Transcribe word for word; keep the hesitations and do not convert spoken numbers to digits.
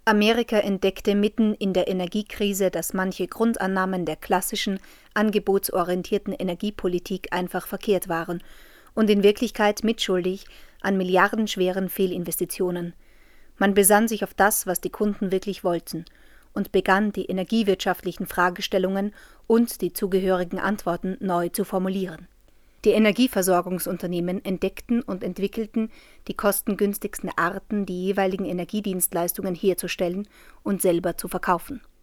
Amerika entdeckte mitten in der Energiekrise, dass manche Grundannahmen der klassischen, angebotsorientierten Energiepolitik einfach verkehrt waren und in Wirklichkeit mitschuldig an milliardenschweren Fehlinvestitionen. Man besann sich auf das, was die Kunden wirklich wollten, und begann, die energiewirtschaftlichen Fragestellungen und die zugehörigen Antworten neu zu formulieren. Die Energieversorgungsunternehmen entdeckten und entwickelten die kostengünstigsten Arten, die jeweiligen Energiedienstleistungen herzustellen und selber zu verkaufen.